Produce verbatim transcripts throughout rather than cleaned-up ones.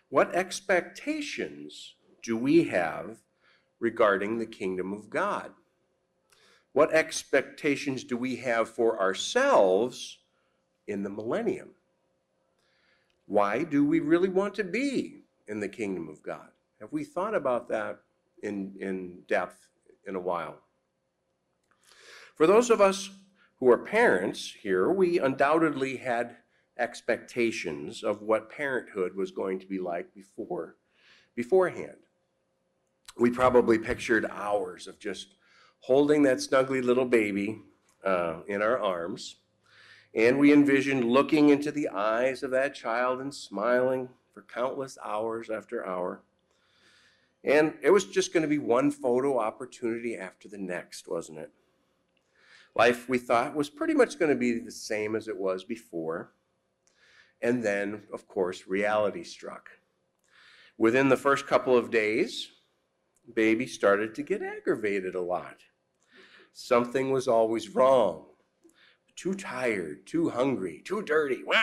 What expectations do we have regarding the kingdom of God? What expectations do we have for ourselves in the millennium? Why do we really want to be in the kingdom of God? Have we thought about that in, in depth in a while? For those of us who are parents here, we undoubtedly had expectations of what parenthood was going to be like before, beforehand. We probably pictured hours of just holding that snuggly little baby uh, in our arms, and we envisioned looking into the eyes of that child and smiling for countless hours after hour. And it was just going to be one photo opportunity after the next, wasn't it? Life, we thought, was pretty much going to be the same as it was before. And then, of course, reality struck. Within the first couple of days, baby started to get aggravated a lot. Something was always wrong. Too tired, too hungry, too dirty. Wah!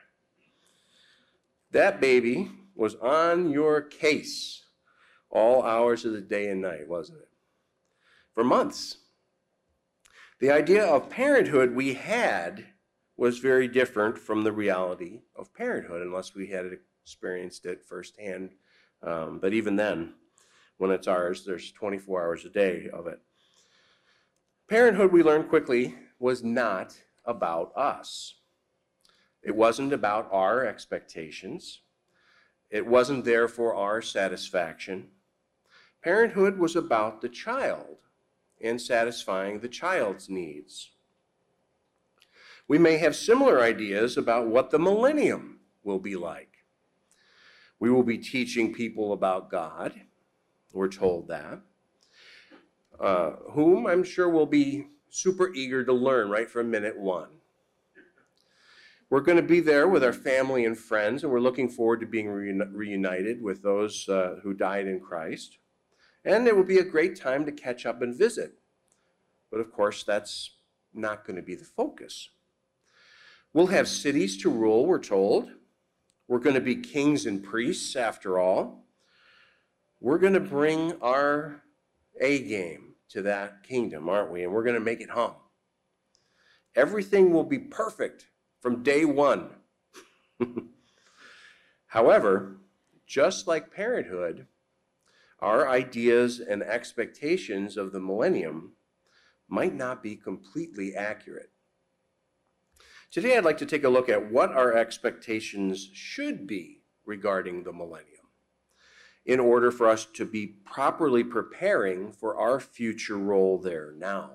That baby was on your case all hours of the day and night, wasn't it? For months. The idea of parenthood we had was very different from the reality of parenthood, unless we had experienced it firsthand. Um, but even then, when it's ours, there's twenty-four hours a day of it. Parenthood, we learned quickly, was not about us. It wasn't about our expectations. It wasn't there for our satisfaction. Parenthood was about the child and satisfying the child's needs. We may have similar ideas about what the millennium will be like. We will be teaching people about God. We're told that. Uh, whom I'm sure will be super eager to learn right from minute one. We're going to be there with our family and friends, and we're looking forward to being reuni- reunited with those uh, who died in Christ. And it will be a great time to catch up and visit. But of course, that's not going to be the focus. We'll have cities to rule, we're told. We're going to be kings and priests, after all. We're going to bring our A game to that kingdom, aren't we? And we're going to make it hum. Everything will be perfect from day one. However, just like parenthood, our ideas and expectations of the millennium might not be completely accurate. Today, I'd like to take a look at what our expectations should be regarding the millennium in order for us to be properly preparing for our future role there now.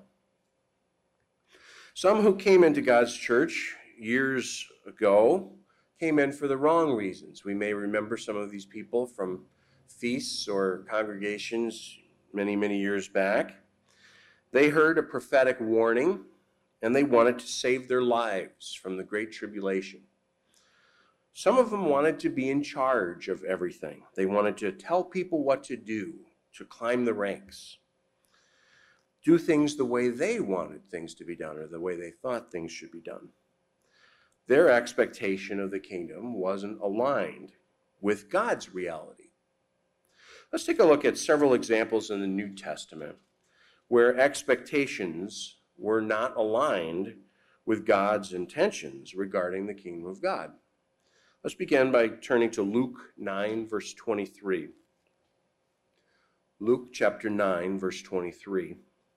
Some who came into God's church years ago came in for the wrong reasons. We may remember some of these people from feasts or congregations many, many years back. They heard a prophetic warning, and they wanted to save their lives from the Great Tribulation. Some of them wanted to be in charge of everything. They wanted to tell people what to do, to climb the ranks, do things the way they wanted things to be done or the way they thought things should be done. Their expectation of the kingdom wasn't aligned with God's reality. Let's take a look at several examples in the New Testament where expectations were not aligned with God's intentions regarding the kingdom of God. Let's begin by turning to Luke nine, verse twenty-three. Luke chapter nine, verse twenty-three.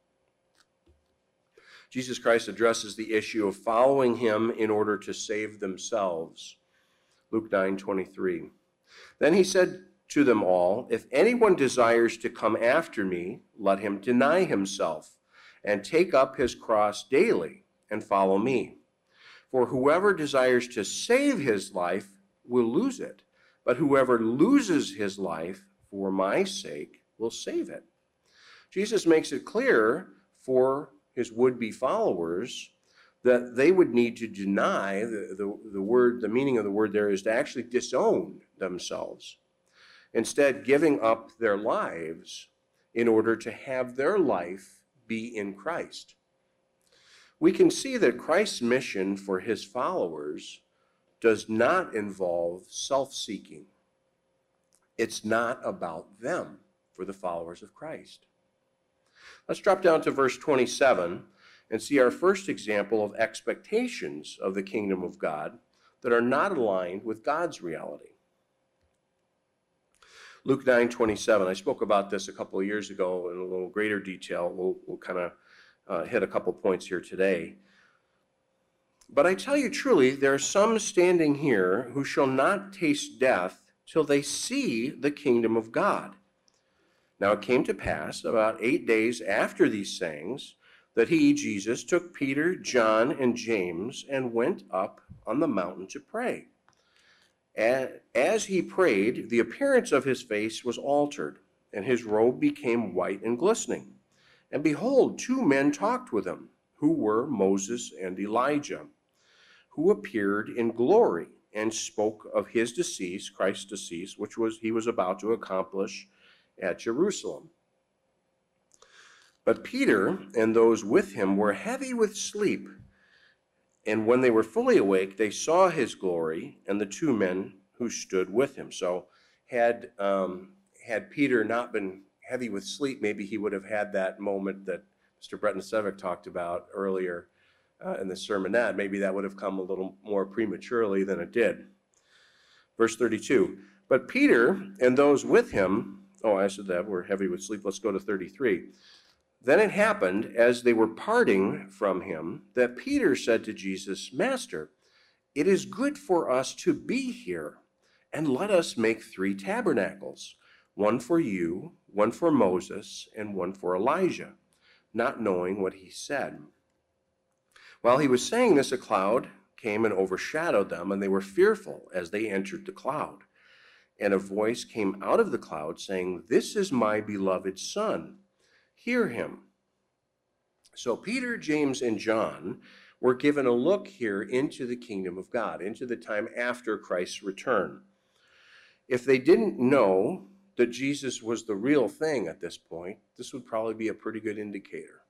Jesus Christ addresses the issue of following him in order to save themselves. Luke nine, twenty-three. Then he said to them all, "If anyone desires to come after me, let him deny himself and take up his cross daily and follow me. For whoever desires to save his life will lose it, but whoever loses his life for my sake will save it." Jesus makes it clear for his would-be followers that they would need to deny, the, the, the word, the meaning of the word there is to actually disown themselves, instead giving up their lives in order to have their life be in Christ. We can see that Christ's mission for his followers does not involve self-seeking. It's not about them for the followers of Christ. Let's drop down to verse twenty-seven and see our first example of expectations of the kingdom of God that are not aligned with God's reality. Luke nine twenty-seven. I spoke about this a couple of years ago in a little greater detail. We'll, we'll kind of uh, hit a couple points here today. But I tell you truly, there are some standing here who shall not taste death till they see the kingdom of God. Now it came to pass about eight days after these sayings that he, Jesus, took Peter, John, and James and went up on the mountain to pray. As he prayed, the appearance of his face was altered, and his robe became white and glistening. And behold, two men talked with him, who were Moses and Elijah, who appeared in glory and spoke of his decease, Christ's decease, which was he was about to accomplish at Jerusalem. But Peter and those with him were heavy with sleep. And when they were fully awake, they saw his glory and the two men who stood with him. So had um, had Peter not been heavy with sleep, maybe he would have had that moment that Mister Bretton-Sevick talked about earlier uh, in the sermonette. Maybe that would have come a little more prematurely than it did. Verse thirty-two, but Peter and those with him, oh, I said that, were heavy with sleep. Let's go to thirty-three. Then it happened, as they were parting from him, that Peter said to Jesus, Master, it is good for us to be here, and let us make three tabernacles, one for you, one for Moses, and one for Elijah, not knowing what he said. While he was saying this, a cloud came and overshadowed them, and they were fearful as they entered the cloud. And a voice came out of the cloud saying, This is my beloved Son. Hear him. So Peter, James, and John were given a look here into the kingdom of God, into the time after Christ's return. If they didn't know that Jesus was the real thing at this point, this would probably be a pretty good indicator.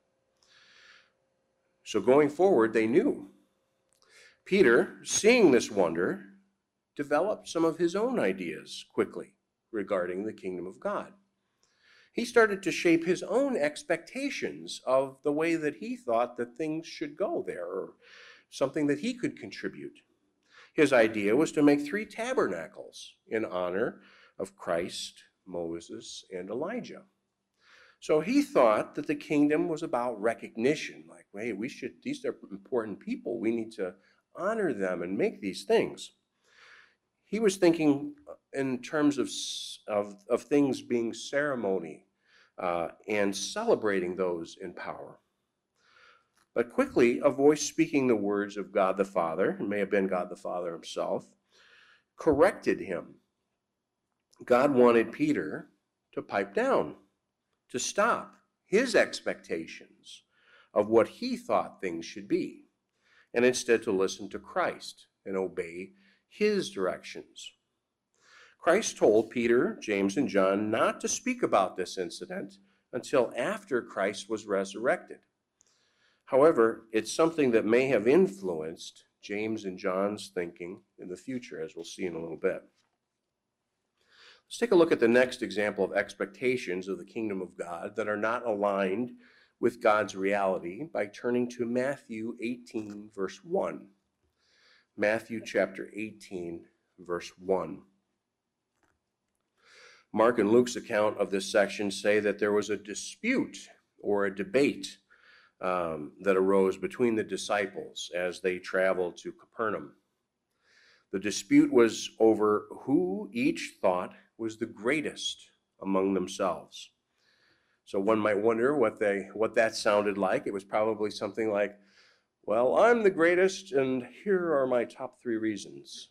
So going forward, they knew. Peter, seeing this wonder, developed some of his own ideas quickly regarding the kingdom of God. He started to shape his own expectations of the way that he thought that things should go there, or something that he could contribute. His idea was to make three tabernacles in honor of Christ, Moses, and Elijah. So he thought that the kingdom was about recognition, like, hey, we should, these are important people. We need to honor them and make these things. He was thinking in terms of, of, of things being ceremony uh, and celebrating those in power. But quickly, a voice speaking the words of God the Father, it may have been God the Father himself, corrected him. God wanted Peter to pipe down, to stop his expectations of what he thought things should be, and instead to listen to Christ and obey his directions. Christ told Peter, James, and John not to speak about this incident until after Christ was resurrected. However, it's something that may have influenced James and John's thinking in the future, as we'll see in a little bit. Let's take a look at the next example of expectations of the kingdom of God that are not aligned with God's reality by turning to Matthew eighteen, verse one. Matthew chapter eighteen, verse one. Mark and Luke's account of this section say that there was a dispute or a debate um, that arose between the disciples as they traveled to Capernaum. The dispute was over who each thought was the greatest among themselves. So one might wonder what they what that sounded like. It was probably something like, well, I'm the greatest, and here are my top three reasons.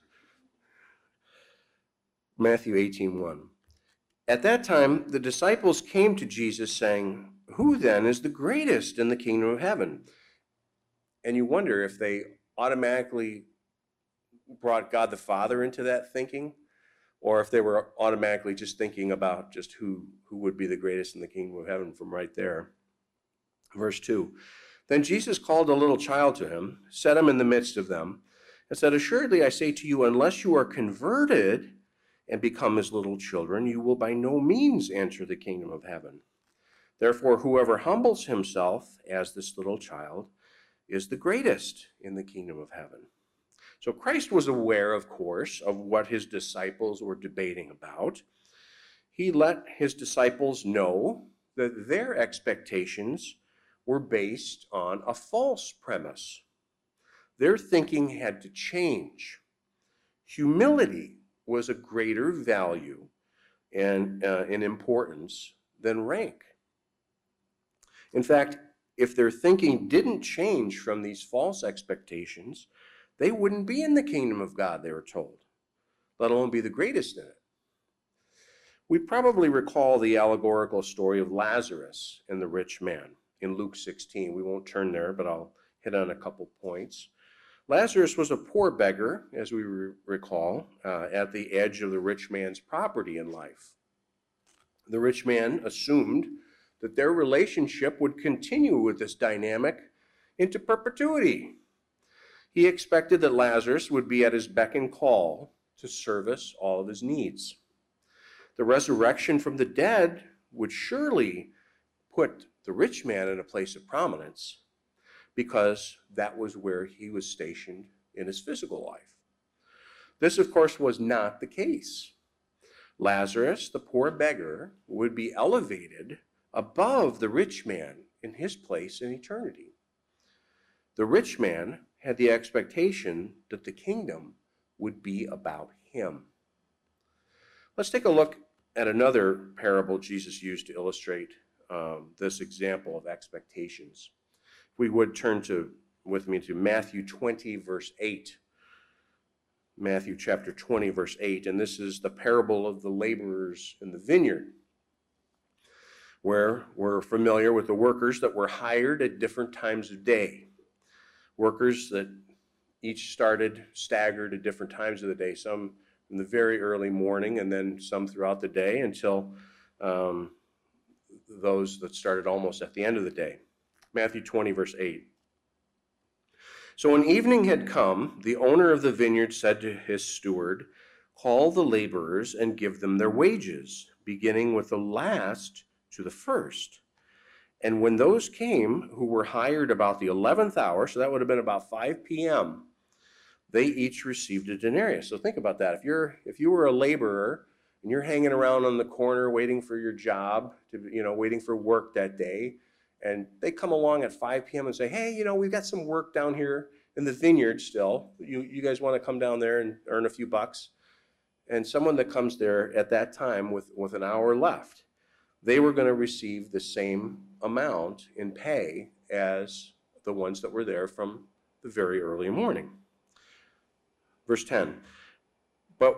Matthew eighteen one. At that time, the disciples came to Jesus saying, Who then is the greatest in the kingdom of heaven? And you wonder if they automatically brought God the Father into that thinking, or if they were automatically just thinking about just who, who would be the greatest in the kingdom of heaven from right there. Verse two. Then Jesus called a little child to him, set him in the midst of them, and said, Assuredly I say to you, unless you are converted and become as little children, you will by no means enter the kingdom of heaven. Therefore, whoever humbles himself as this little child is the greatest in the kingdom of heaven. So Christ was aware, of course, of what his disciples were debating about. He let his disciples know that their expectations were based on a false premise. Their thinking had to change. Humility was a greater value and uh, in importance than rank. In fact, if their thinking didn't change from these false expectations, they wouldn't be in the kingdom of God, they were told, let alone be the greatest in it. We probably recall the allegorical story of Lazarus and the rich man in Luke sixteen. We won't turn there, but I'll hit on a couple points. Lazarus was a poor beggar, as we re- recall, uh, at the edge of the rich man's property in life. The rich man assumed that their relationship would continue with this dynamic into perpetuity. He expected that Lazarus would be at his beck and call to service all of his needs. The resurrection from the dead would surely put the rich man in a place of prominence, because that was where he was stationed in his physical life. This, of course, was not the case. Lazarus, the poor beggar, would be elevated above the rich man in his place in eternity. The rich man had the expectation that the kingdom would be about him. Let's take a look at another parable Jesus used to illustrate um, this example of expectations. If we would turn to with me to Matthew twenty, verse eight. Matthew chapter twenty, verse eight, and this is the parable of the laborers in the vineyard, where we're familiar with the workers that were hired at different times of day. Workers that each started staggered at different times of the day, some in the very early morning and then some throughout the day until um, those that started almost at the end of the day. Matthew twenty, verse eight. So when evening had come, the owner of the vineyard said to his steward, "Call the laborers and give them their wages, beginning with the last to the first." And when those came who were hired about the eleventh hour, so that would have been about five p.m., they each received a denarius. So think about that. If you're if you were a laborer and you're hanging around on the corner waiting for your job, to you know, waiting for work that day, and they come along at five p.m. and say, "Hey, you know, we've got some work down here in the vineyard still. You you guys want to come down there and earn a few bucks?" And someone that comes there at that time with, with an hour left, they were going to receive the same amount in pay as the ones that were there from the very early morning. Verse ten, but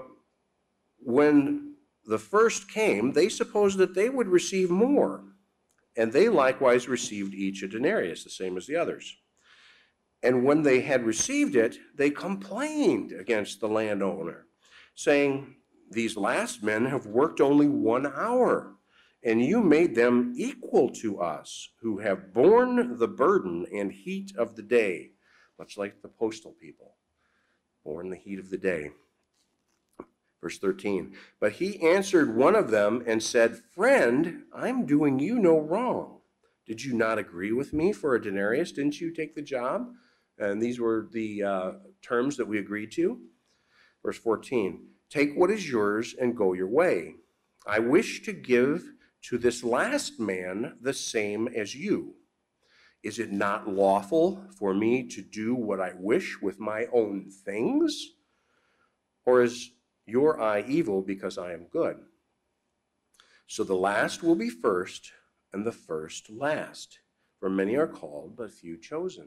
when the first came, they supposed that they would receive more, and they likewise received each a denarius, the same as the others. And when they had received it, they complained against the landowner, saying, "These last men have worked only one hour, and you made them equal to us, who have borne the burden and heat of the day," much like the postal people, borne the heat of the day. Verse thirteen, but he answered one of them and said, "Friend, I'm doing you no wrong. Did you not agree with me for a denarius? Didn't you take the job?" And these were the uh, terms that we agreed to. Verse fourteen, take what is yours and go your way. I wish to give to this last man the same as you. Is it not lawful for me to do what I wish with my own things? Or is your eye evil because I am good? So the last will be first, and the first last. For many are called, but few chosen.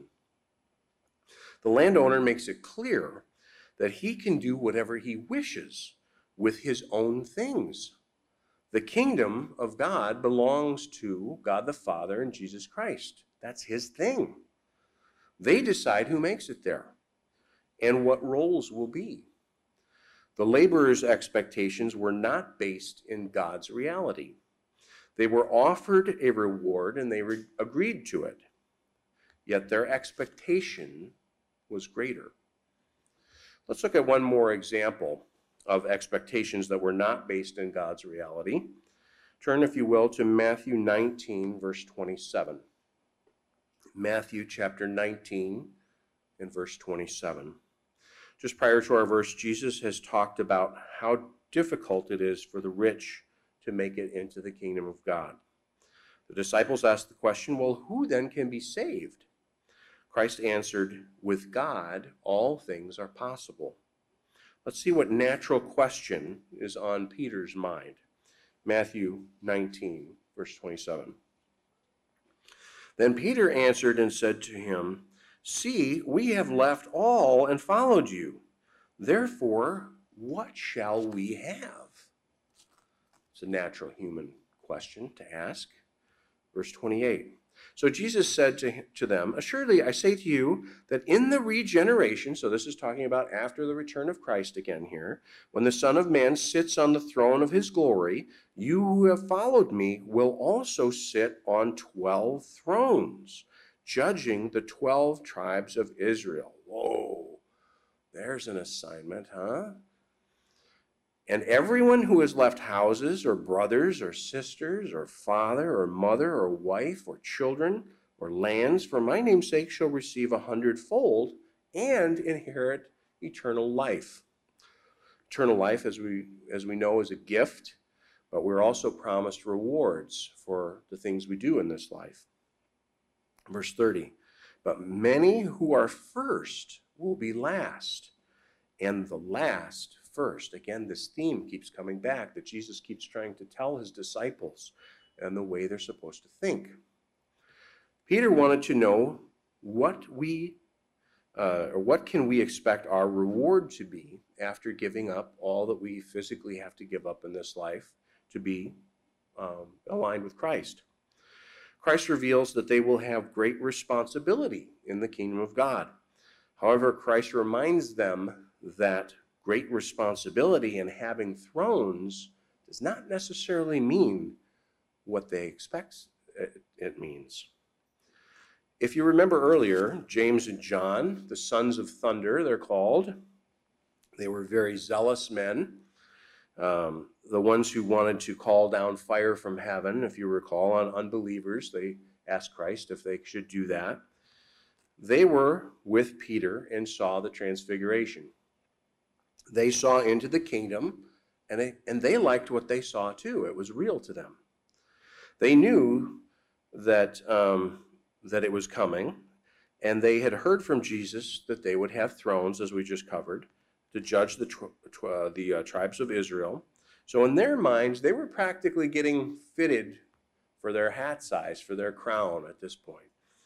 The landowner makes it clear that he can do whatever he wishes with his own things. The kingdom of God belongs to God the Father and Jesus Christ. That's his thing. They decide who makes it there and what roles will be. The laborers' expectations were not based in God's reality. They were offered a reward and they re- agreed to it. Yet their expectation was greater. Let's look at one more example of expectations that were not based in God's reality. Turn, if you will, to Matthew nineteen, verse twenty-seven. Matthew chapter nineteen and verse twenty-seven. Just prior to our verse, Jesus has talked about how difficult it is for the rich to make it into the kingdom of God. The disciples asked the question, well, who then can be saved? Christ answered, with God, all things are possible. Let's see what natural question is on Peter's mind. Matthew nineteen, verse twenty-seven. Then Peter answered and said to him, see, we have left all and followed you. Therefore, what shall we have? It's a natural human question to ask. Verse twenty-eight. So Jesus said to, to them, assuredly, I say to you that in the regeneration, so this is talking about after the return of Christ again here, when the Son of Man sits on the throne of his glory, you who have followed me will also sit on twelve thrones, judging the twelve tribes of Israel. Whoa, there's an assignment, huh? And everyone who has left houses or brothers or sisters or father or mother or wife or children or lands for my name's sake shall receive a hundredfold and inherit eternal life. Eternal life, as we, as we know, is a gift, but we're also promised rewards for the things we do in this life. Verse thirty, but many who are first will be last, and the last first. Again, this theme keeps coming back that Jesus keeps trying to tell his disciples and the way they're supposed to think. Peter wanted to know what we, uh, or what can we expect our reward to be after giving up all that we physically have to give up in this life to be um, aligned with Christ. Christ reveals that they will have great responsibility in the kingdom of God. However, Christ reminds them that great responsibility in having thrones does not necessarily mean what they expect it means. If you remember earlier, James and John, the sons of thunder, they're called. They were very zealous men, um, the ones who wanted to call down fire from heaven. If you recall, on unbelievers, they asked Christ if they should do that. They were with Peter and saw the transfiguration. They saw into the kingdom, and they, and they liked what they saw too. It was real to them. They knew that, um, that it was coming, and they had heard from Jesus that they would have thrones, as we just covered, to judge the, tw- uh, the uh, tribes of Israel. So in their minds, they were practically getting fitted for their hat size, for their crown at this point.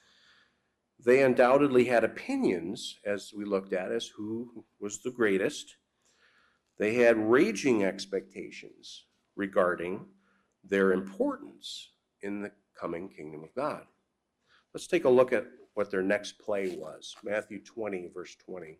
They undoubtedly had opinions, as we looked at, as who was the greatest. They had raging expectations regarding their importance in the coming kingdom of God. Let's take a look at what their next play was. Matthew twenty, verse twenty.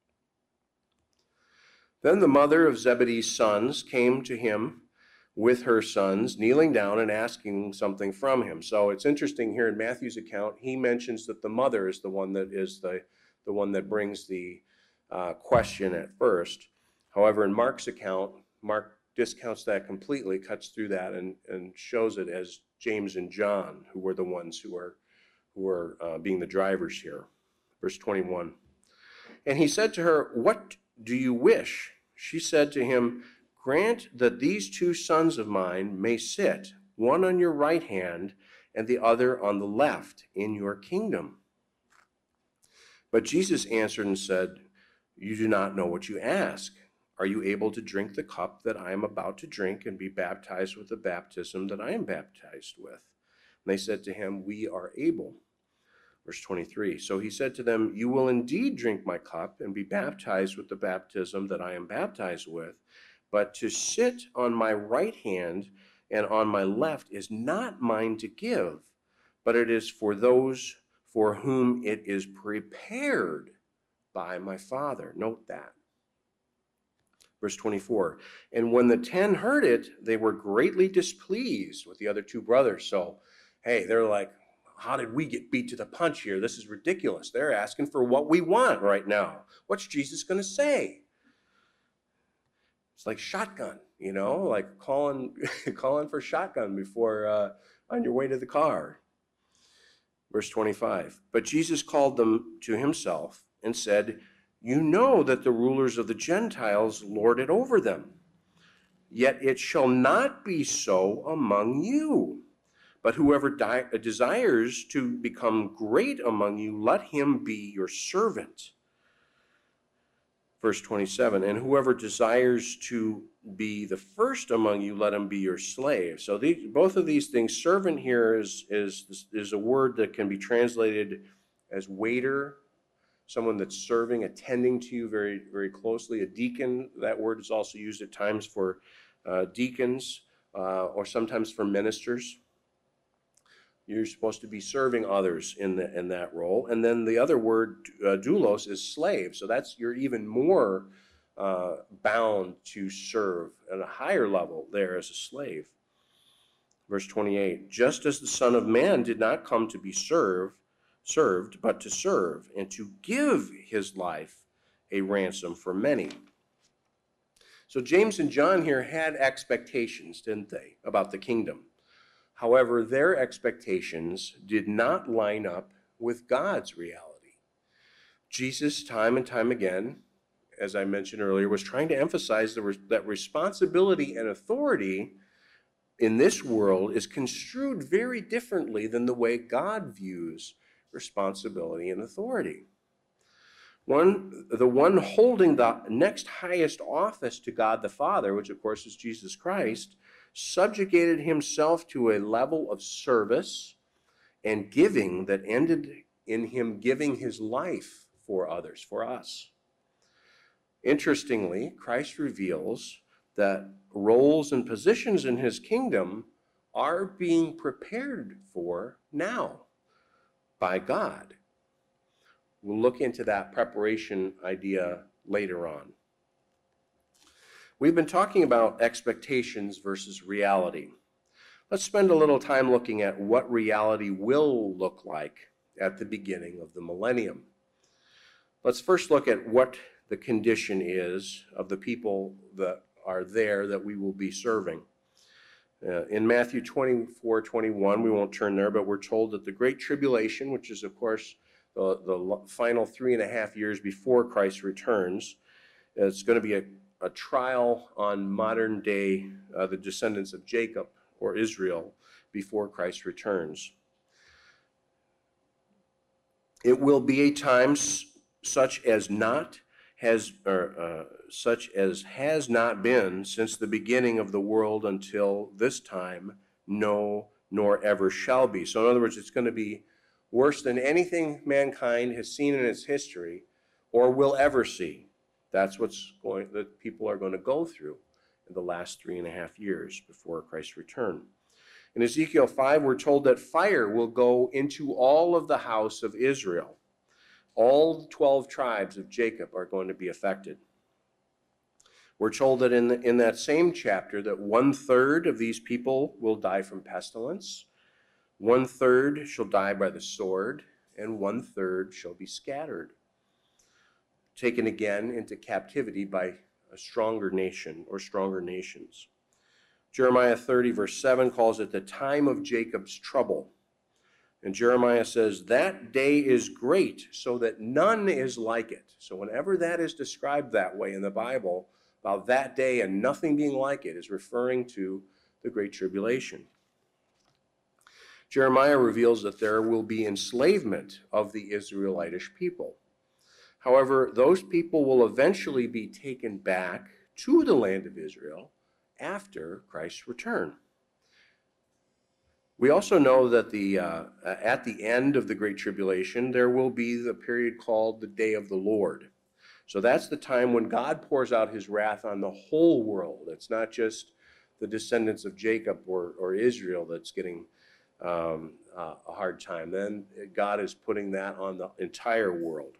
Then the mother of Zebedee's sons came to him with her sons, kneeling down and asking something from him. So it's interesting here in Matthew's account, he mentions that the mother is the one that is the, the one that brings the uh, question at first. However, in Mark's account, Mark discounts that completely, cuts through that, and, and shows it as James and John, who were the ones who are, who are uh, being the drivers here. Verse twenty-one. And he said to her, what do you wish? She said to him, grant that these two sons of mine may sit, one on your right hand and the other on the left, in your kingdom. But Jesus answered and said, you do not know what you ask. Are you able to drink the cup that I am about to drink and be baptized with the baptism that I am baptized with? And they said to him, we are able. Verse twenty-three, so he said to them, you will indeed drink my cup and be baptized with the baptism that I am baptized with, but to sit on my right hand and on my left is not mine to give, but it is for those for whom it is prepared by my Father. Note that. Verse twenty-four, and when the ten heard it, they were greatly displeased with the other two brothers. So, hey, they're like, how did we get beat to the punch here? This is ridiculous. They're asking for what we want right now. What's Jesus going to say? It's like shotgun, you know, like calling calling for shotgun before uh, on your way to the car. Verse twenty-five, but Jesus called them to himself and said, you know that the rulers of the Gentiles lord it over them, yet it shall not be so among you. But whoever di- desires to become great among you, let him be your servant. Verse twenty-seven, and whoever desires to be the first among you, let him be your slave. So these, both of these things, servant here is, is, is a word that can be translated as waiter, someone that's serving, attending to you very, very closely. A deacon, that word is also used at times for uh, deacons uh, or sometimes for ministers. You're supposed to be serving others in the, in that role. And then the other word, uh, doulos, is slave. So that's, you're even more uh, bound to serve at a higher level there as a slave. Verse twenty-eight, just as the Son of Man did not come to be served, served, but to serve, and to give his life a ransom for many. So James and John here had expectations, didn't they, about the kingdom? However, their expectations did not line up with God's reality. Jesus, time and time again, as I mentioned earlier, was trying to emphasize that responsibility and authority in this world is construed very differently than the way God views responsibility and authority. One, the one holding the next highest office to God the Father, which of course is Jesus Christ, subjugated himself to a level of service and giving that ended in him giving his life for others, for us. Interestingly, Christ reveals that roles and positions in his kingdom are being prepared for now by God. We'll look into that preparation idea later on. We've been talking about expectations versus reality. Let's spend a little time looking at what reality will look like at the beginning of the millennium. Let's first look at what the condition is of the people that are there that we will be serving. Uh, in Matthew twenty-four, twenty-one, we won't turn there, but we're told that the Great Tribulation, which is of course the, the final three and a half years before Christ returns, it's going to be a a trial on modern day, uh, the descendants of Jacob or Israel before Christ returns. It will be a time s- such as not has, or, uh, such as has not been since the beginning of the world until this time, no, nor ever shall be. So in other words, it's going to be worse than anything mankind has seen in its history or will ever see. That's what's going, that people are going to go through in the last three and a half years before Christ's return. In Ezekiel five, we're told that fire will go into all of the house of Israel. All twelve tribes of Jacob are going to be affected. We're told that in, the, in that same chapter that one third of these people will die from pestilence, one third shall die by the sword, and one third shall be scattered, taken again into captivity by a stronger nation or stronger nations. Jeremiah thirty, verse seven, calls it the time of Jacob's trouble. And Jeremiah says, that day is great, so that none is like it. So whenever that is described that way in the Bible, about that day and nothing being like it, is referring to the Great Tribulation. Jeremiah reveals that there will be enslavement of the Israelitish people. However, those people will eventually be taken back to the land of Israel after Christ's return. We also know that the, uh, at the end of the Great Tribulation, there will be the period called the Day of the Lord. So that's the time when God pours out his wrath on the whole world. It's not just the descendants of Jacob or, or Israel that's getting um, uh, a hard time. Then God is putting that on the entire world.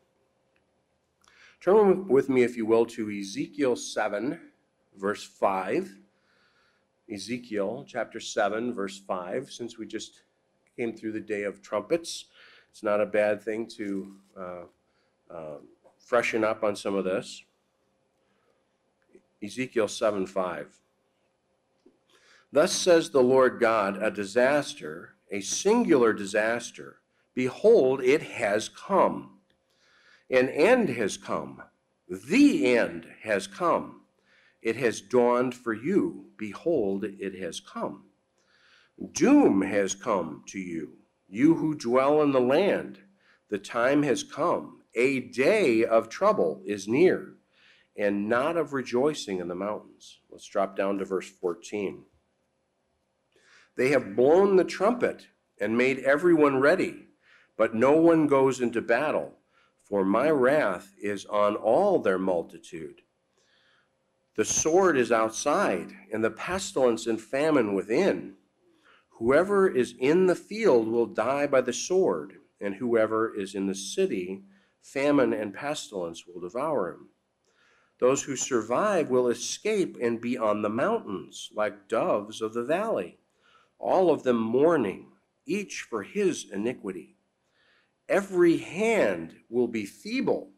Turn with me, if you will, to Ezekiel seven, verse five. Ezekiel chapter seven, verse five. Since we just came through the Day of Trumpets, it's not a bad thing to uh, uh, freshen up on some of this. Ezekiel seven five. Thus says the Lord God, a disaster, a singular disaster. Behold, it has come. An end has come. The end has come. It has dawned for you. Behold, it has come. Doom has come to you, you who dwell in the land. The time has come. A day of trouble is near, and not of rejoicing in the mountains. Let's drop down to verse fourteen. They have blown the trumpet and made everyone ready, but no one goes into battle, for my wrath is on all their multitude. The sword is outside, and the pestilence and famine within. Whoever is in the field will die by the sword, and whoever is in the city, famine and pestilence will devour him. Those who survive will escape and be on the mountains, like doves of the valley, all of them mourning, each for his iniquity. Every hand will be feeble,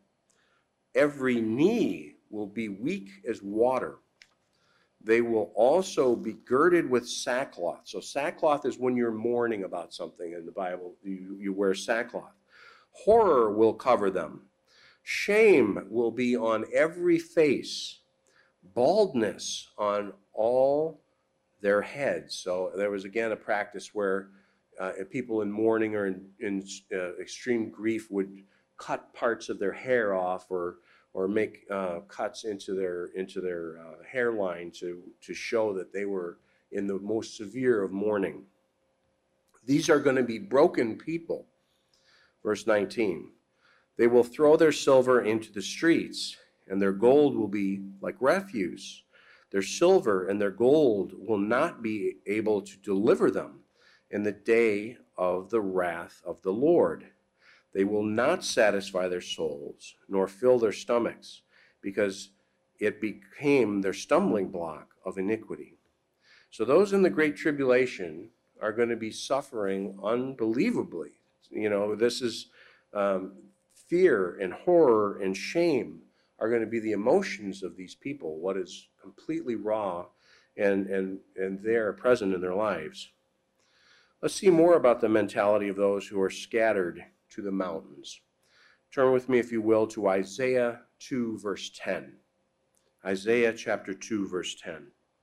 every knee will be weak as water. They will also be girded with sackcloth. So sackcloth is when you're mourning about something in the Bible. You, you wear sackcloth. Horror will cover them. Shame will be on every face. Baldness on all their heads. So there was again a practice where uh, people in mourning or in, in uh, extreme grief would cut parts of their hair off, or or make uh, cuts into their into their uh, hairline to to show that they were in the most severe of mourning. These are going to be broken people. Verse nineteen. They will throw their silver into the streets, and their gold will be like refuse. Their silver and their gold will not be able to deliver them in the day of the wrath of the Lord. They will not satisfy their souls, nor fill their stomachs, because it became their stumbling block of iniquity. So those in the Great Tribulation are going to be suffering unbelievably. You know, this is um, fear and horror and shame are going to be the emotions of these people, what is completely raw and, and, and there present in their lives. Let's see more about the mentality of those who are scattered to the mountains. Turn with me, if you will, to Isaiah two, verse ten. Isaiah chapter two, verse ten.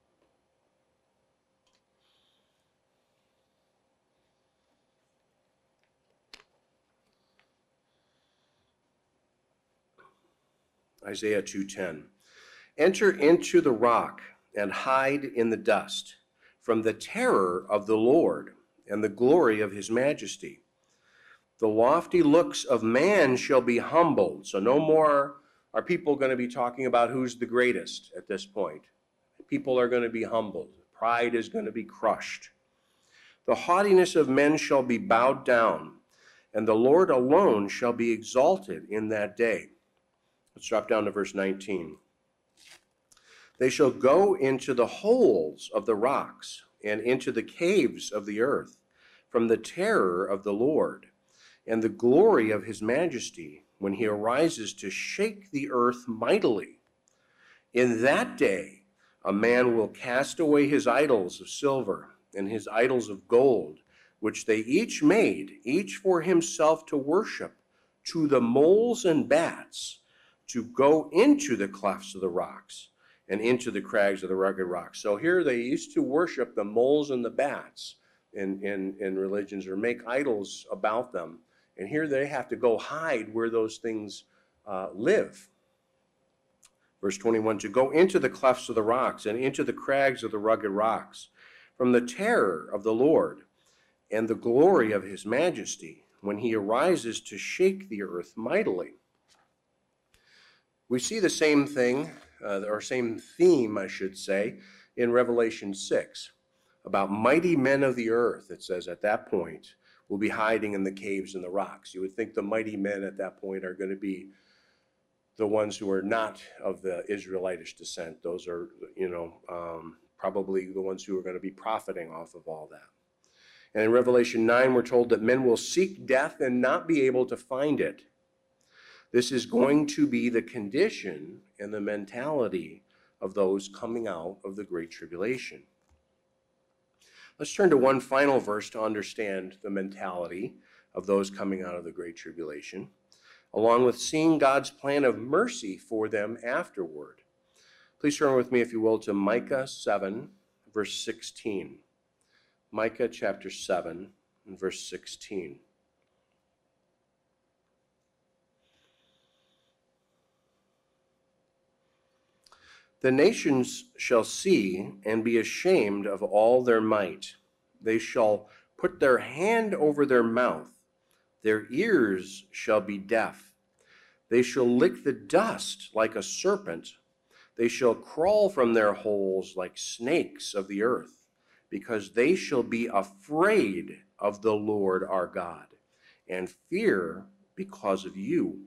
Isaiah two ten. Enter into the rock and hide in the dust from the terror of the Lord and the glory of his majesty. The lofty looks of man shall be humbled. So no more are people going to be talking about who's the greatest at this point. People are going to be humbled. Pride is going to be crushed. The haughtiness of men shall be bowed down, and the Lord alone shall be exalted in that day. Let's drop down to verse nineteen. They shall go into the holes of the rocks and into the caves of the earth from the terror of the Lord and the glory of his majesty when he arises to shake the earth mightily. In that day, a man will cast away his idols of silver and his idols of gold, which they each made, each for himself to worship, to the moles and bats, to go into the clefts of the rocks and into the crags of the rugged rocks. So here they used to worship the moles and the bats in, in, in religions, or make idols about them. And here they have to go hide where those things uh, live. Verse twenty-one, to go into the clefts of the rocks and into the crags of the rugged rocks, from the terror of the Lord and the glory of his majesty, when he arises to shake the earth mightily. We see the same thing, uh, or same theme, I should say, in Revelation six, about mighty men of the earth. It says at that point, will be hiding in the caves and the rocks. You would think the mighty men at that point are going to be the ones who are not of the Israelitish descent. Those are, you know, um, probably the ones who are going to be profiting off of all that. And in Revelation nine, we're told that men will seek death and not be able to find it. This is going to be the condition and the mentality of those coming out of the Great Tribulation. Let's turn to one final verse to understand the mentality of those coming out of the Great Tribulation, along with seeing God's plan of mercy for them afterward. Please turn with me, if you will, to Micah seven, verse sixteen. Micah chapter seven, and verse sixteen. The nations shall see and be ashamed of all their might. They shall put their hand over their mouth. Their ears shall be deaf. They shall lick the dust like a serpent. They shall crawl from their holes like snakes of the earth, because they shall be afraid of the Lord our God, and fear because of you.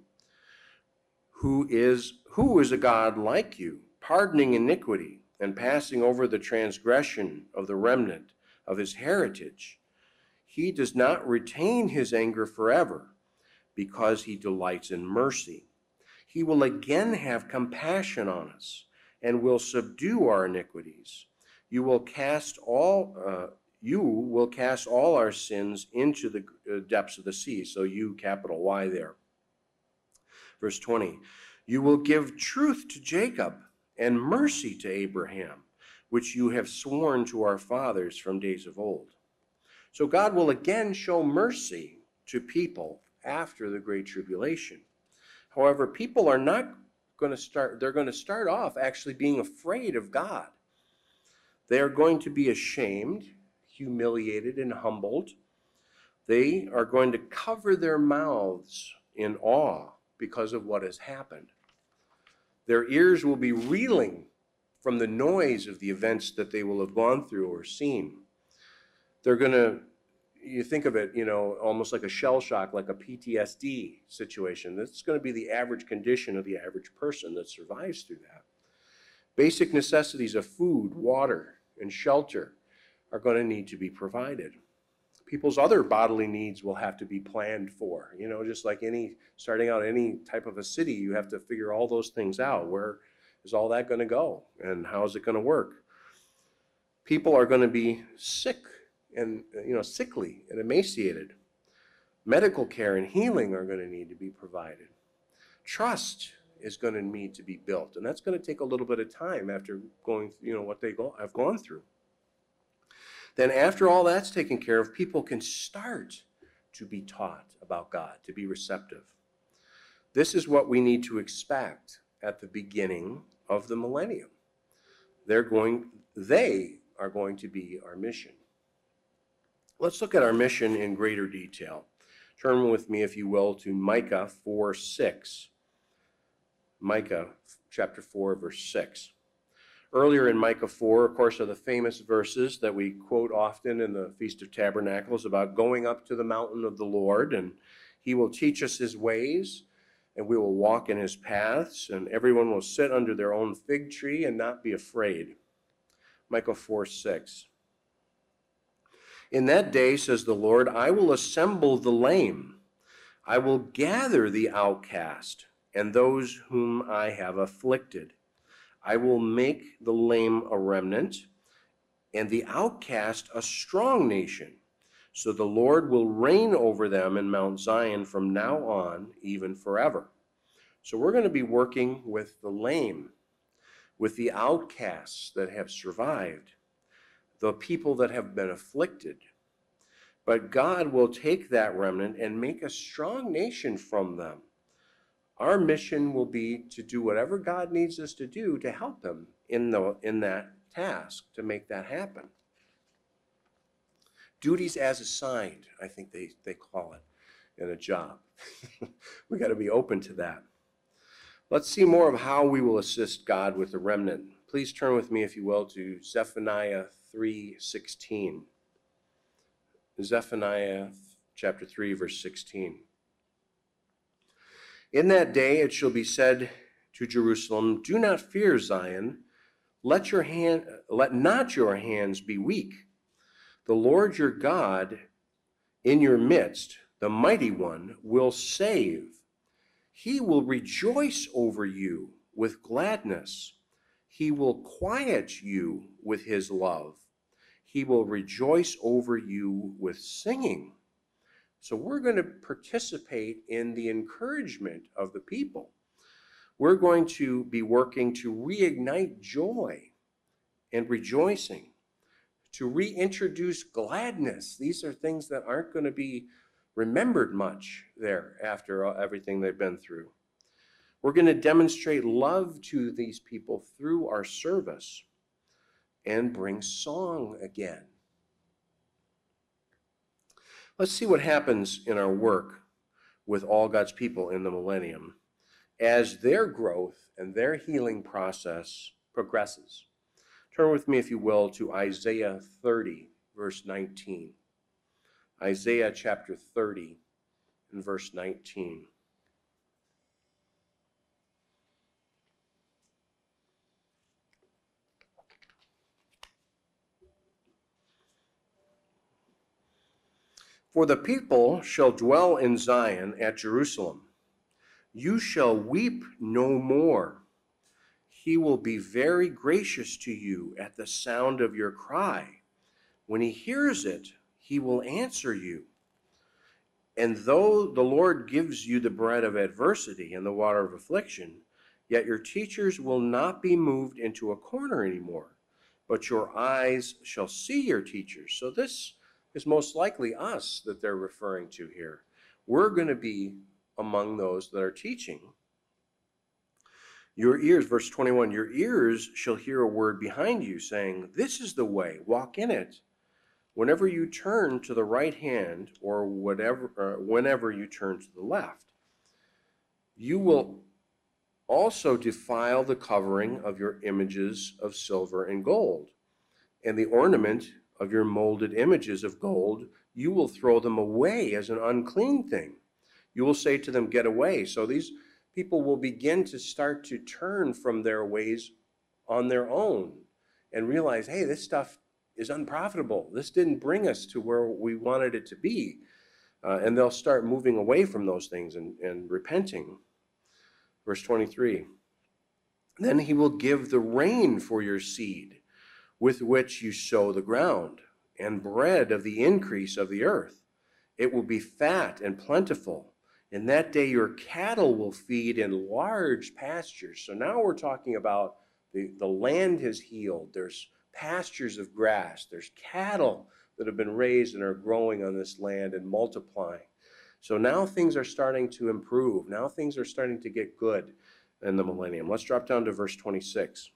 Who is, who is a God like you, pardoning iniquity and passing over the transgression of the remnant of his heritage? He does not retain his anger forever, because he delights in mercy. He will again have compassion on us and will subdue our iniquities. You will cast all uh, you will cast all our sins into the depths of the sea. So you, capital Y there. Verse twenty, you will give truth to Jacob and mercy to Abraham, which you have sworn to our fathers from days of old. So God will again show mercy to people after the Great Tribulation. However, people are not going to start, they're going to start off actually being afraid of God. They are going to be ashamed, humiliated, and humbled. They are going to cover their mouths in awe because of what has happened. Their ears will be reeling from the noise of the events that they will have gone through or seen. They're going to, you think of it, you know, almost like a shell shock, like a P T S D situation. That's going to be the average condition of the average person that survives through that. Basic necessities of food, water, and shelter are going to need to be provided. People's other bodily needs will have to be planned for. You know, just like any, starting out any type of a city, you have to figure all those things out. Where is all that going to go? And how is it going to work? People are going to be sick and, you know, sickly and emaciated. Medical care and healing are going to need to be provided. Trust is going to need to be built, and that's going to take a little bit of time after going, you know, what they go, have gone through. Then after all that's taken care of, people can start to be taught about God, to be receptive. This is what we need to expect at the beginning of the millennium. They're going, they are going to be our mission. Let's look at our mission in greater detail. Turn with me, if you will, to Micah four six. Micah chapter four, verse six. Earlier in Micah four, of course, are the famous verses that we quote often in the Feast of Tabernacles about going up to the mountain of the Lord, and he will teach us his ways, and we will walk in his paths, and everyone will sit under their own fig tree and not be afraid. Micah four six. In that day, says the Lord, I will assemble the lame. I will gather the outcast and those whom I have afflicted. I will make the lame a remnant and the outcast a strong nation. So the Lord will reign over them in Mount Zion from now on, even forever. So we're going to be working with the lame, with the outcasts that have survived, the people that have been afflicted. But God will take that remnant and make a strong nation from them. Our mission will be to do whatever God needs us to do to help him in, the, in that task, to make that happen. Duties as assigned, I think they, they call it in a job. We got to be open to that. Let's see more of how we will assist God with the remnant. Please turn with me, if you will, to Zephaniah three sixteen. Zephaniah chapter three, verse sixteen. In that day it shall be said to Jerusalem, do not fear, Zion. Let your hand, let not your hands be weak. The Lord your God in your midst, the mighty one, will save. He will rejoice over you with gladness. He will quiet you with his love. He will rejoice over you with singing. So we're going to participate in the encouragement of the people. We're going to be working to reignite joy and rejoicing, to reintroduce gladness. These are things that aren't going to be remembered much there after everything they've been through. We're going to demonstrate love to these people through our service and bring song again. Let's see what happens in our work with all God's people in the millennium as their growth and their healing process progresses. Turn with me, if you will, to Isaiah thirty, verse nineteen. Isaiah chapter thirty and verse nineteen. For the people shall dwell in Zion at Jerusalem. You shall weep no more. He will be very gracious to you at the sound of your cry. When he hears it, he will answer you. And though the Lord gives you the bread of adversity and the water of affliction, yet your teachers will not be moved into a corner anymore, but your eyes shall see your teachers. So this is most likely us that they're referring to here. We're going to be among those that are teaching. Your ears, verse twenty-one, your ears shall hear a word behind you saying, this is the way, walk in it. Whenever you turn to the right hand or whatever, or whenever you turn to the left, you will also defile the covering of your images of silver and gold, and the ornament of your molded images of gold, you will throw them away as an unclean thing. You will say to them, get away. So these people will begin to start to turn from their ways on their own and realize, hey, this stuff is unprofitable. This didn't bring us to where we wanted it to be. Uh, and they'll start moving away from those things and, and repenting. Verse twenty-three, then he will give the rain for your seed, with which you sow the ground, and bread of the increase of the earth. It will be fat and plentiful. In that day your cattle will feed in large pastures. So now we're talking about the, the land has healed. There's pastures of grass. There's cattle that have been raised and are growing on this land and multiplying. So now things are starting to improve. Now things are starting to get good in the millennium. Let's drop down to verse twenty-six.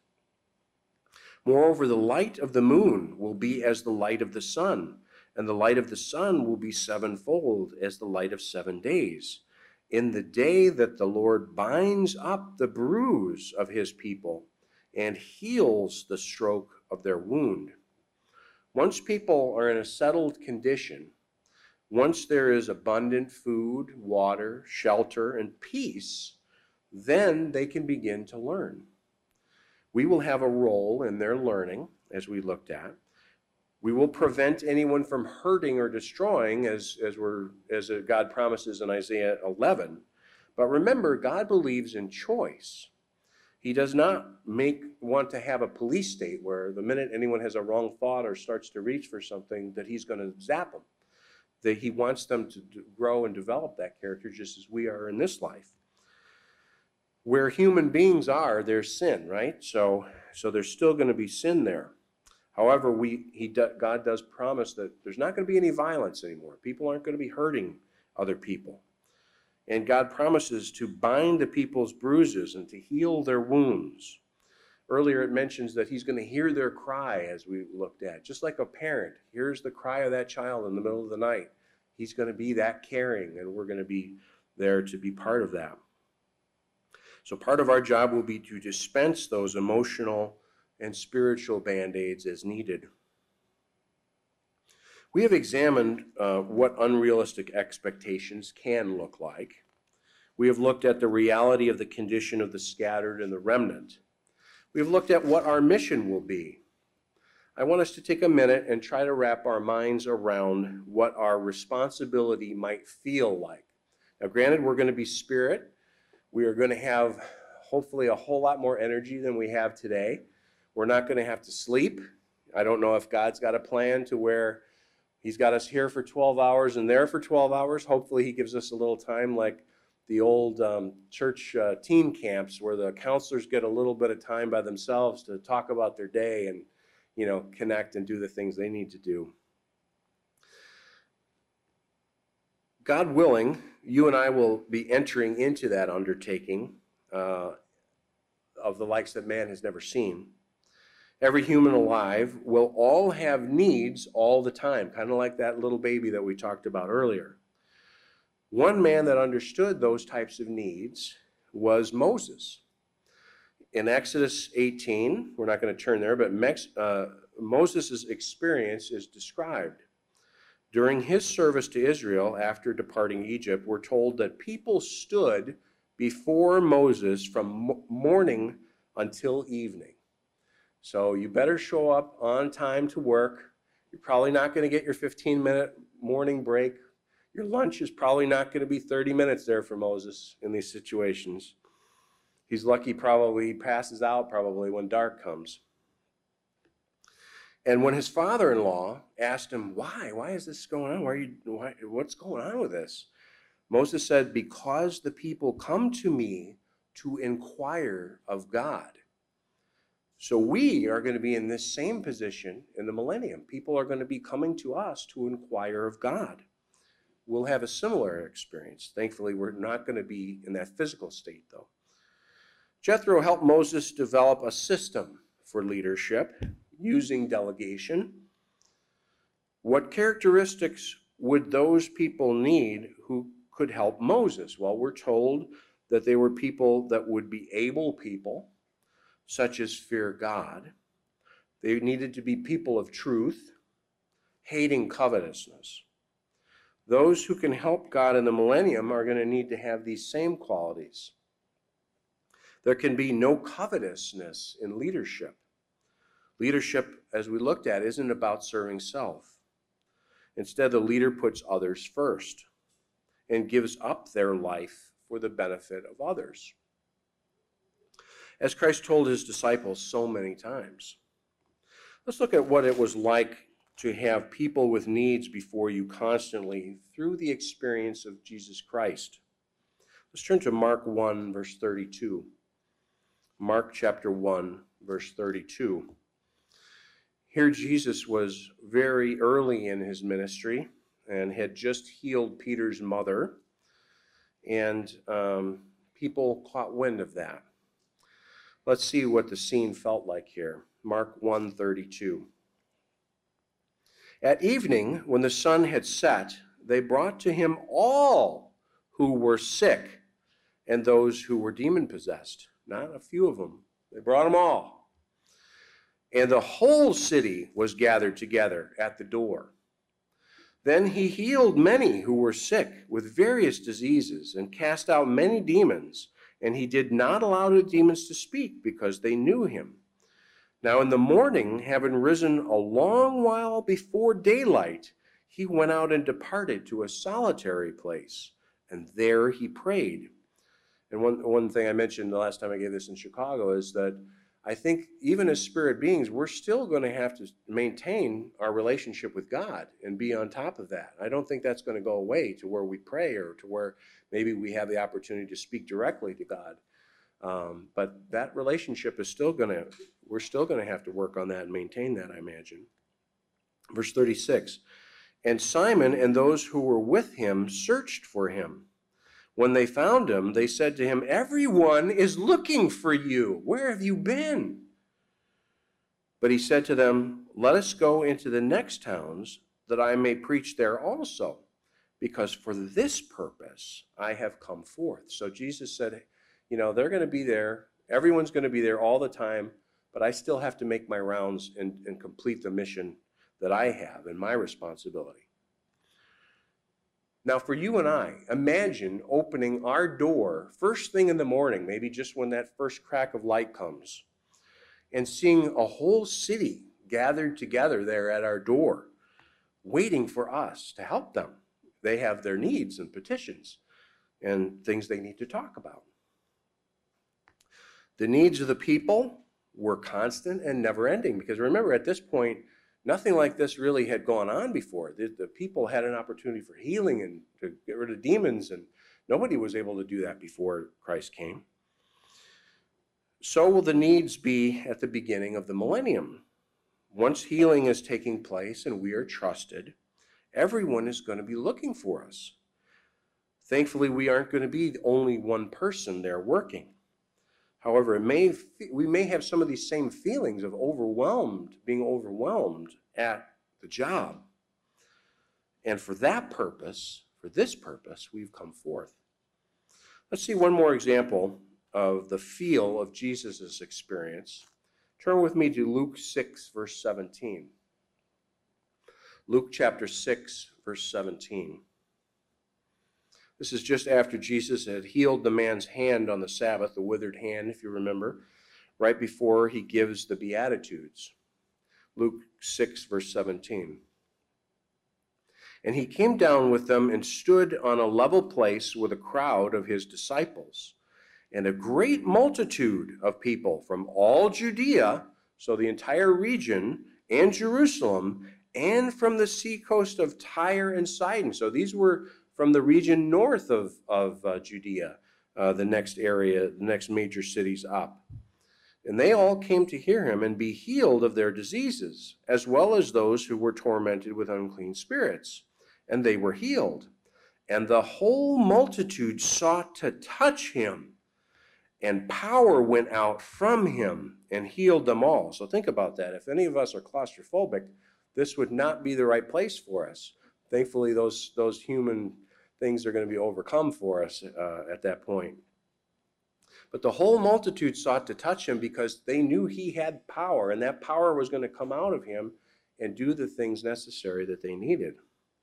Moreover, the light of the moon will be as the light of the sun, and the light of the sun will be sevenfold as the light of seven days. In the day that the Lord binds up the bruise of his people and heals the stroke of their wound. Once people are in a settled condition, once there is abundant food, water, shelter, and peace, then they can begin to learn. We will have a role in their learning, as we looked at. We will prevent anyone from hurting or destroying, as, as, we're, as God promises in Isaiah eleven. But remember, God believes in choice. He does not make want to have a police state where the minute anyone has a wrong thought or starts to reach for something, that he's going to zap them. That he wants them to grow and develop that character just as we are in this life. Where human beings are, there's sin, right? So, so there's still going to be sin there. However, we, he, God does promise that there's not going to be any violence anymore. People aren't going to be hurting other people. And God promises to bind the people's bruises and to heal their wounds. Earlier it mentions that he's going to hear their cry, as we looked at. Just like a parent hears the cry of that child in the middle of the night. He's going to be that caring, and we're going to be there to be part of that. So part of our job will be to dispense those emotional and spiritual band-aids as needed. We have examined uh, what unrealistic expectations can look like. We have looked at the reality of the condition of the scattered and the remnant. We have looked at what our mission will be. I want us to take a minute and try to wrap our minds around what our responsibility might feel like. Now, granted, we're going to be spirit. We are going to have hopefully a whole lot more energy than we have today. We're not going to have to sleep. I don't know if God's got a plan to where he's got us here for twelve hours and there for twelve hours. Hopefully he gives us a little time like the old um, church uh, teen camps where the counselors get a little bit of time by themselves to talk about their day and, you know, connect and do the things they need to do. God willing, you and I will be entering into that undertaking uh, of the likes that man has never seen. Every human alive will all have needs all the time, kind of like that little baby that we talked about earlier. One man that understood those types of needs was Moses. In Exodus eighteen, we're not going to turn there, but Mex, uh, Moses' experience is described. During his service to Israel after departing Egypt, we're told that people stood before Moses from morning until evening. So you better show up on time to work. You're probably not going to get your fifteen minute morning break. Your lunch is probably not going to be thirty minutes there for Moses in these situations. He's lucky probably he passes out probably when dark comes. And when his father-in-law asked him, why? Why is this going on? Why are you, why, what's going on with this? Moses said, because the people come to me to inquire of God. So we are going to be in this same position in the millennium. People are going to be coming to us to inquire of God. We'll have a similar experience. Thankfully, we're not going to be in that physical state, though. Jethro helped Moses develop a system for leadership using delegation. What characteristics would those people need who could help Moses? Well, we're told that they were people that would be able people, such as fear God. They needed to be people of truth, hating covetousness. Those who can help God in the millennium are going to need to have these same qualities. There can be no covetousness in leadership. Leadership, as we looked at, isn't about serving self. Instead, the leader puts others first and gives up their life for the benefit of others. As Christ told his disciples so many times. Let's look at what it was like to have people with needs before you constantly through the experience of Jesus Christ. Let's turn to Mark one, verse thirty-two. Mark chapter one, verse thirty-two. Here Jesus was very early in his ministry and had just healed Peter's mother, and um, people caught wind of that. Let's see what the scene felt like here. Mark one thirty-two. At evening, when the sun had set, they brought to him all who were sick and those who were demon-possessed. Not a few of them. They brought them all. And the whole city was gathered together at the door. Then he healed many who were sick with various diseases and cast out many demons. And he did not allow the demons to speak because they knew him. Now in the morning, having risen a long while before daylight, he went out and departed to a solitary place, and there he prayed. And one, one thing I mentioned the last time I gave this in Chicago is that I think even as spirit beings, we're still going to have to maintain our relationship with God and be on top of that. I don't think that's going to go away to where we pray or to where maybe we have the opportunity to speak directly to God. Um, but that relationship is still going to, we're still going to have to work on that and maintain that, I imagine. Verse thirty-six, and Simon and those who were with him searched for him. When they found him, they said to him, everyone is looking for you. Where have you been? But he said to them, let us go into the next towns that I may preach there also, because for this purpose I have come forth. So Jesus said, you know, they're going to be there. Everyone's going to be there all the time, but I still have to make my rounds and, and complete the mission that I have and my responsibility. Now, for you and I, imagine opening our door first thing in the morning, maybe just when that first crack of light comes, and seeing a whole city gathered together there at our door, waiting for us to help them. They have their needs and petitions and things they need to talk about. The needs of the people were constant and never ending. Because remember, at this point, nothing like this really had gone on before. The, the people had an opportunity for healing and to get rid of demons, and nobody was able to do that before Christ came. So will the needs be at the beginning of the millennium. Once healing is taking place and we are trusted, everyone is going to be looking for us. Thankfully, we aren't going to be the only one person there working. However, it may, we may have some of these same feelings of overwhelmed, being overwhelmed at the job. And for that purpose, for this purpose, we've come forth. Let's see one more example of the feel of Jesus' experience. Turn with me to Luke six, verse seventeen. Luke chapter six, verse seventeen. This is just after Jesus had healed the man's hand on the Sabbath, the withered hand, if you remember, right before he gives the Beatitudes. Luke six, verse seventeen. And he came down with them and stood on a level place with a crowd of his disciples, and a great multitude of people from all Judea, so the entire region, and Jerusalem, and from the seacoast of Tyre and Sidon. So these were from the region north of, of uh, Judea, uh, the next area, the next major cities up. And they all came to hear him and be healed of their diseases, as well as those who were tormented with unclean spirits. And they were healed. And the whole multitude sought to touch him, and power went out from him and healed them all. So think about that. If any of us are claustrophobic, this would not be the right place for us. Thankfully, those, those human things are going to be overcome for us uh, at that point. But the whole multitude sought to touch him because they knew he had power, and that power was going to come out of him and do the things necessary that they needed.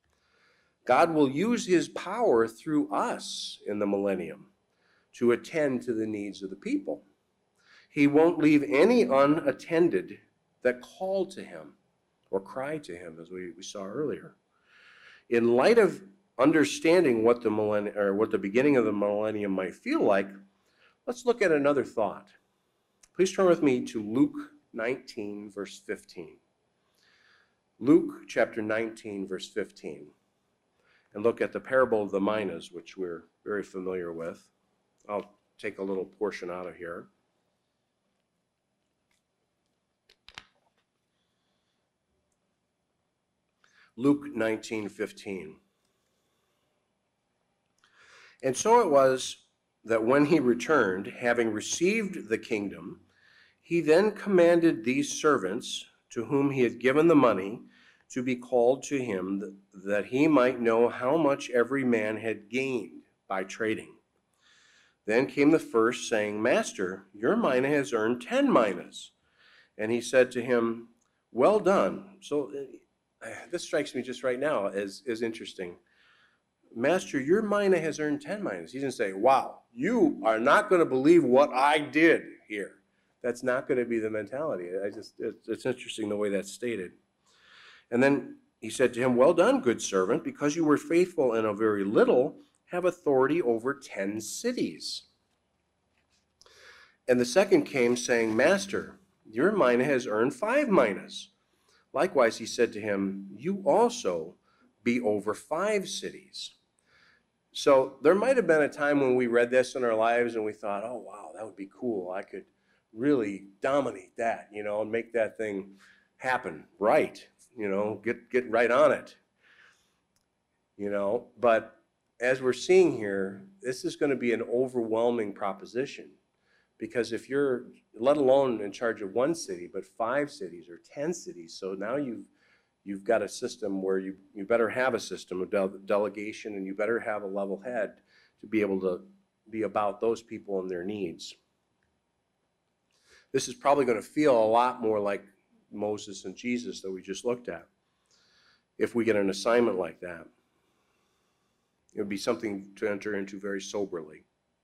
God will use his power through us in the millennium to attend to the needs of the people. He won't leave any unattended that call to him or cry to him, as we, we saw earlier. In light of understanding what the millennium, or what the beginning of the millennium might feel like, let's look at another thought. Please turn with me to Luke nineteen, verse fifteen. Luke chapter nineteen, verse fifteen. And look at the parable of the minas, which we're very familiar with. I'll take a little portion out of here. Luke nineteen fifteen. And so it was that when he returned, having received the kingdom, he then commanded these servants to whom he had given the money to be called to him, that he might know how much every man had gained by trading. Then came the first, saying, Master, your mina has earned ten minas. And he said to him, Well done. So uh, this strikes me just right now as, as interesting. Master, your mina has earned ten minas. He didn't say, wow, you are not going to believe what I did here. That's not going to be the mentality. I just, it's, it's interesting the way that's stated. And then he said to him, Well done, good servant, because you were faithful in a very little, have authority over ten cities. And the second came, saying, Master, your mina has earned five minas. Likewise, he said to him, You also be over five cities. So there might have been a time when we read this in our lives and we thought, oh, wow, that would be cool. I could really dominate that, you know, and make that thing happen right, you know, get, get right on it, you know. But as we're seeing here, this is going to be an overwhelming proposition, because if you're, let alone in charge of one city, but five cities or ten cities, so now you've You've got a system where you, you better have a system of de- delegation, and you better have a level head to be able to be about those people and their needs. This is probably going to feel a lot more like Moses and Jesus that we just looked at, if we get an assignment like that. It would be something to enter into very soberly.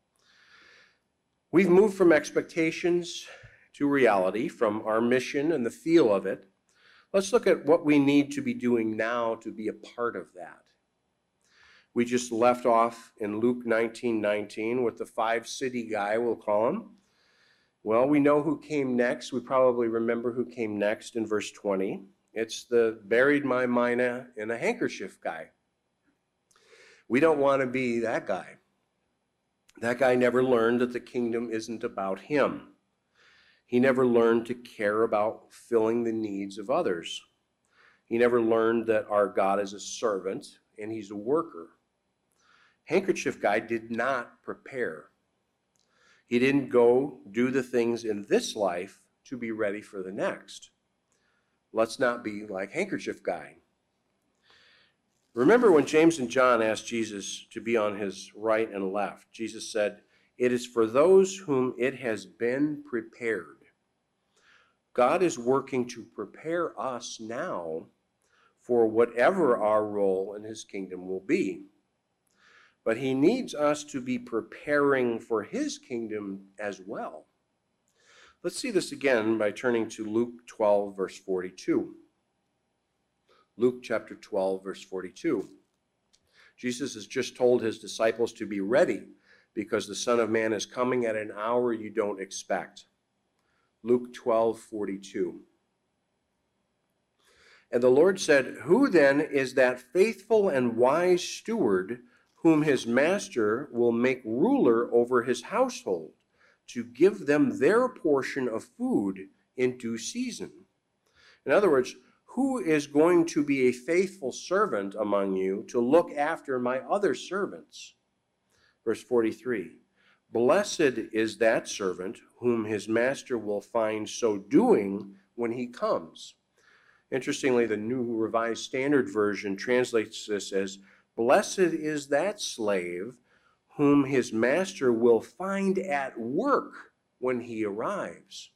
We've moved from expectations to reality, from our mission and the feel of it. Let's look at what we need to be doing now to be a part of that. We just left off in Luke nineteen nineteen with the five city guy, we'll call him. Well, we know who came next. We probably remember who came next in verse twenty. It's the buried my mina in a handkerchief guy. We don't want to be that guy. That guy never learned that the kingdom isn't about him. He never learned to care about filling the needs of others. He never learned that our God is a servant and he's a worker. Handkerchief guy did not prepare. He didn't go do the things in this life to be ready for the next. Let's not be like handkerchief guy. Remember when James and John asked Jesus to be on his right and left, Jesus said, "It is for those whom it has been prepared." God is working to prepare us now for whatever our role in his kingdom will be. But he needs us to be preparing for his kingdom as well. Let's see this again by turning to Luke twelve, verse forty-two. Luke chapter twelve, verse forty-two. Jesus has just told his disciples to be ready because the Son of Man is coming at an hour you don't expect. Luke twelve, forty-two. And the Lord said, "Who then is that faithful and wise steward whom his master will make ruler over his household, to give them their portion of food in due season?" In other words, who is going to be a faithful servant among you to look after my other servants? Verse forty-three, "Blessed is that servant whom his master will find so doing when he comes." Interestingly, the New Revised Standard Version translates this as, "Blessed is that slave whom his master will find at work when he arrives."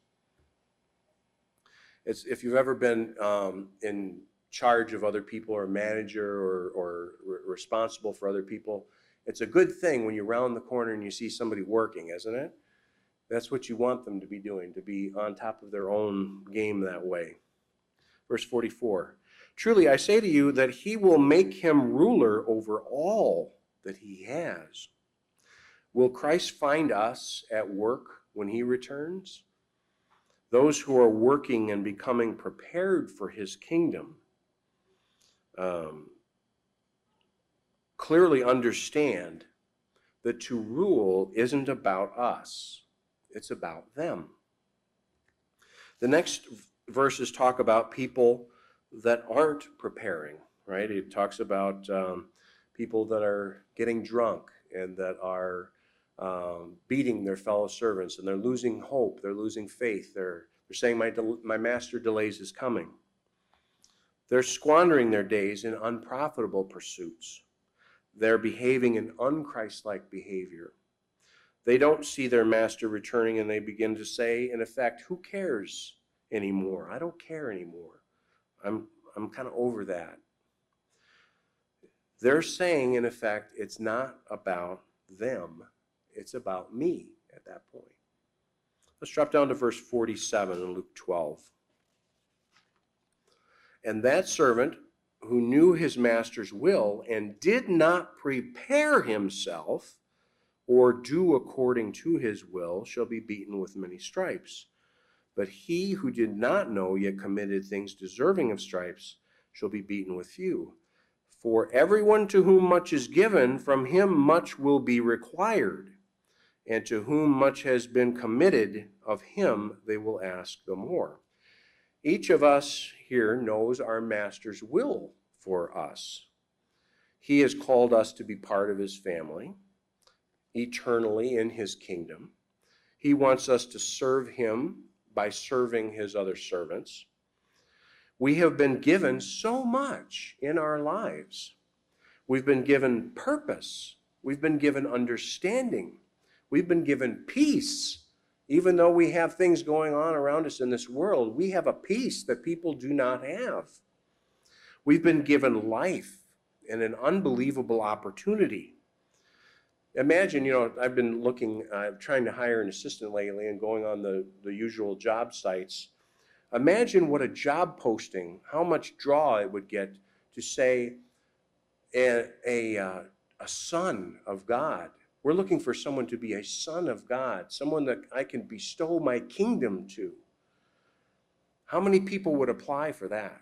It's, if you've ever been um, in charge of other people or a manager or, or re- responsible for other people, it's a good thing when you round the corner and you see somebody working, isn't it? That's what you want them to be doing, to be on top of their own game that way. Verse forty-four, "Truly I say to you that he will make him ruler over all that he has." Will Christ find us at work when he returns? Those who are working and becoming prepared for his kingdom um, clearly understand that to rule isn't about us, it's about them. The next verses talk about people that aren't preparing, right? It talks about um, people that are getting drunk and that are um, beating their fellow servants, and they're losing hope, they're losing faith, they're, they're saying, my, del- my master delays his coming. They're squandering their days in unprofitable pursuits. They're behaving in unchristlike behavior. They don't see their master returning, and they begin to say, in effect, who cares anymore? I don't care anymore. I'm, I'm kind of over that. They're saying, in effect, it's not about them, it's about me at that point. Let's drop down to verse forty-seven in Luke twelve. "And that servant who knew his master's will and did not prepare himself or do according to his will shall be beaten with many stripes. But he who did not know yet committed things deserving of stripes shall be beaten with few. For everyone to whom much is given, from him much will be required. And to whom much has been committed, of him they will ask the more." Each of us here knows our master's will for us. He has called us to be part of his family, eternally in his kingdom. He wants us to serve him by serving his other servants. We have been given so much in our lives. We've been given purpose. We've been given understanding. We've been given peace. Even though we have things going on around us in this world, we have a peace that people do not have. We've been given life and an unbelievable opportunity. Imagine, you know, I've been looking, uh, trying to hire an assistant lately and going on the, the usual job sites. Imagine what a job posting, how much draw it would get to say a, a, uh, a son of God We're looking for someone to be a son of God, someone that I can bestow my kingdom to. How many people would apply for that?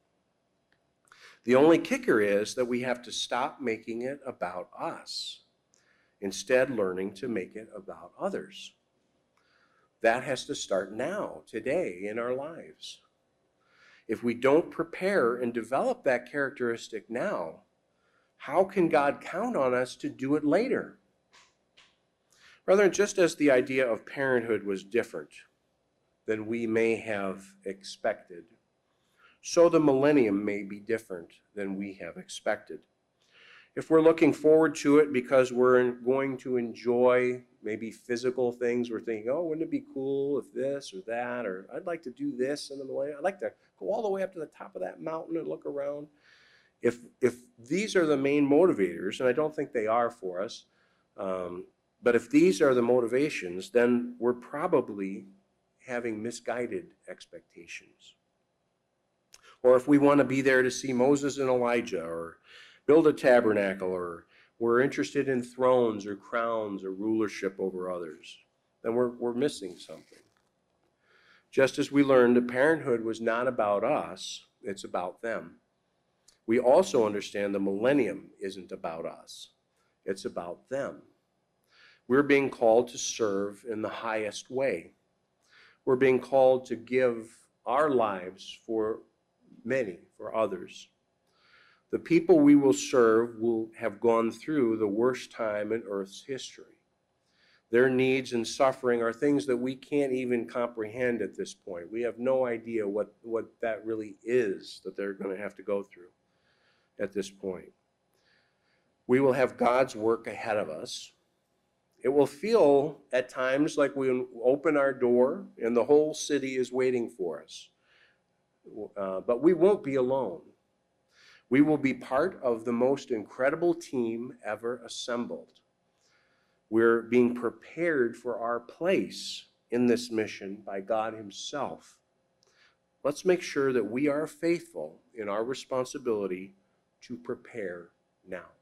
The only kicker is that we have to stop making it about us, instead learning to make it about others. That has to start now, today, in our lives. If we don't prepare and develop that characteristic now, how can God count on us to do it later? Brethren, just as the idea of parenthood was different than we may have expected, so the millennium may be different than we have expected. If we're looking forward to it because we're going to enjoy maybe physical things, we're thinking, oh, wouldn't it be cool if this or that, or I'd like to do this in the millennium. I'd like to go all the way up to the top of that mountain and look around. If, if these are the main motivators, and I don't think they are for us, um, but if these are the motivations, then we're probably having misguided expectations. Or if we want to be there to see Moses and Elijah, or build a tabernacle, or we're interested in thrones or crowns or rulership over others, then we're, we're missing something. Just as we learned that parenthood was not about us, it's about them. We also understand the millennium isn't about us. It's about them. We're being called to serve in the highest way. We're being called to give our lives for many, for others. The people we will serve will have gone through the worst time in Earth's history. Their needs and suffering are things that we can't even comprehend at this point. We have no idea what, what that really is that they're going to have to go through at this point. We will have God's work ahead of us. It will feel at times like we open our door and the whole city is waiting for us. Uh, but we won't be alone. We will be part of the most incredible team ever assembled. We're being prepared for our place in this mission by God Himself. Let's make sure that we are faithful in our responsibility to prepare now.